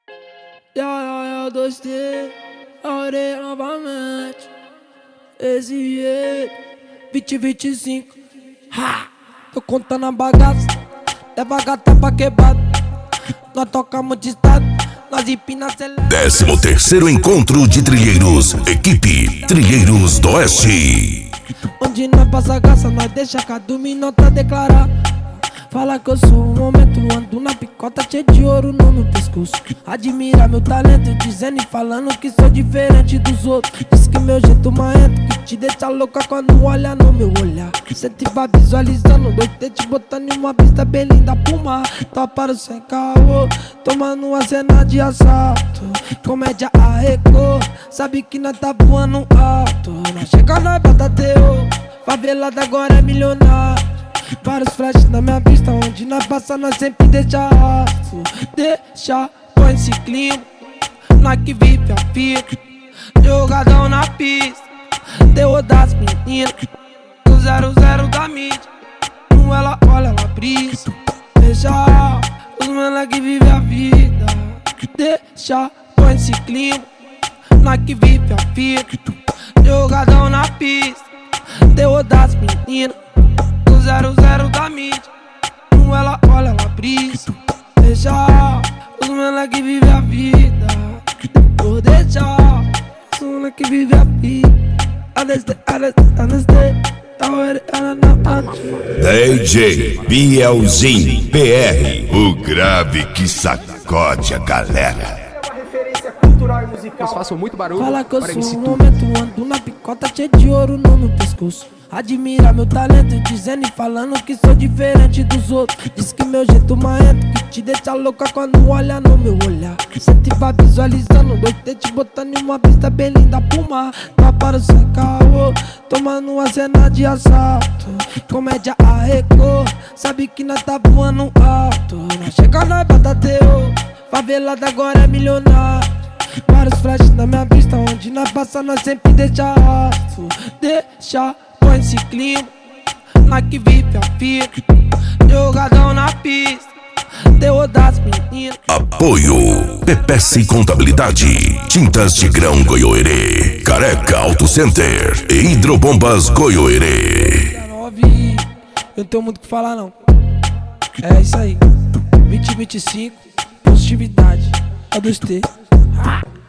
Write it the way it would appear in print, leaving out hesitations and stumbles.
Eu 2T, orei novamente. Esse jeito, 2025. Ha! Tô contando a bagaça, leva gata pra quebrada. Nós tocamos de estado, nós empina acelera. 13º Encontro de Trilheiros, equipe Trilheiros do Oeste. Onde nós passa graça, nós deixa cada minuto declarar. Fala que eu sou um momento, ando na picota cheio de ouro no meu pescoço. Admira meu talento, dizendo e falando que sou diferente dos outros. Diz que meu jeito marrento, que te deixa louca quando olha no meu olhar. Cê te vai visualizando, 2T te botando em uma pista bem linda pro mar. Toparam sem caô, tomando uma cena de assalto. Comédia arrecou, sabe que nós tá voando alto. Nós chega, nós bota teu, favelada agora é milionário. Vários flashes na minha vista, onde nós passa nós sempre deixa rastro. Deixa, põe esse clima, nós que vive a fita. Jogadão na pista, terror das meninas. O 00 da mídia, não ela olha, ela brisa. Deixa, os mano que vive a vida. Deixa, põe esse clima, nós que vive a fita. Jogadão na pista, terror das meninas. 00 da mídia, não ela olha, ela brisa. Deixa, os mano que vive a vida. Vou deixar, os mano que vive a vida. DJ Bielzinho PR, o grave que sacode a galera. Vocês façam muito barulho. Fala que eu para sou esse um tudo. momento, ando na picota cheio de ouro no meu pescoço. Admira meu talento, dizendo e falando que sou diferente dos outros. Diz que meu jeito marrento, que te deixa louca quando olha no meu olhar. Cê te vai visualizando, 2T te botando em uma pista bem linda pro mar. Toparam sem caô, tomando uma cena de assalto. Comédia arrecou, sabe que nós tá voando alto. Nós chega, nós bota teu, favelada agora é milionário. Vários flashes na minha vista, onde nós passa nós sempre deixa rastro. Deixa, põe esse clima, nós que vive a fita. Jogadão na pista, terror das meninas. Apoio PPS Contabilidade, Tintas de Grão Goiôerê, Careca Auto Center e Hidrobombas Goiôerê. Eu não tenho muito o que falar não. É isso aí, 2025, positividade, é 2T.